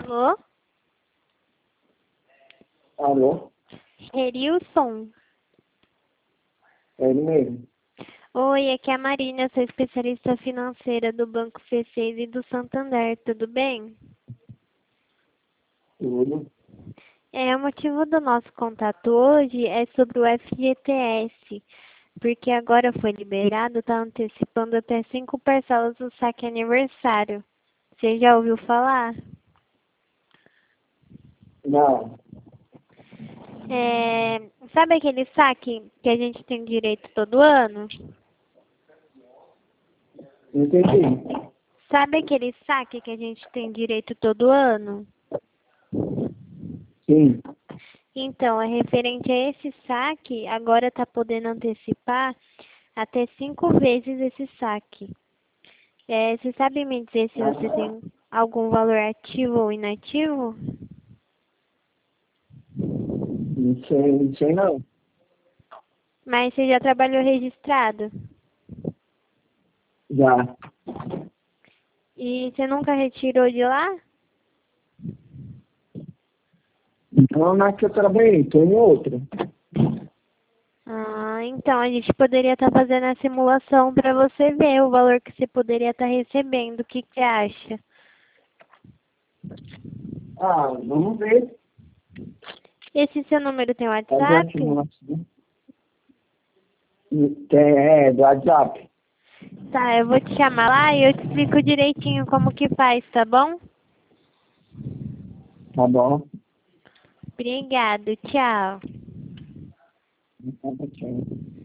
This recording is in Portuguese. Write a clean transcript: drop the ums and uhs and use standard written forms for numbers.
Alô? Alô? Erilson? É ele mesmo. Oi, aqui é a Marina, sou especialista financeira do Banco C6 e do Santander, tudo bem? Tudo. O motivo do nosso contato hoje é sobre o FGTS, porque agora foi liberado, está antecipando até 5 parcelas do saque aniversário. Você já ouviu falar? Não. Sabe aquele saque que a gente tem direito todo ano? Entendi. Sabe aquele saque que a gente tem direito todo ano? Sim. Então, é referente a esse saque, agora está podendo antecipar até 5 vezes esse saque. Você sabe me dizer se você tem algum valor ativo ou inativo? Não sei não. Mas você já trabalhou registrado? Já. E você nunca retirou de lá? Então, na que eu trabalhei, tô em outra. Então a gente poderia estar fazendo a simulação para você ver o valor que você poderia estar recebendo. O que que você acha? Ah, vamos ver. Esse seu número tem Fazer a WhatsApp? simulação. É, do WhatsApp. Tá, eu vou te chamar lá e eu te explico direitinho como que faz, tá bom? Tá bom? Obrigado, tchau. Então, tá bom.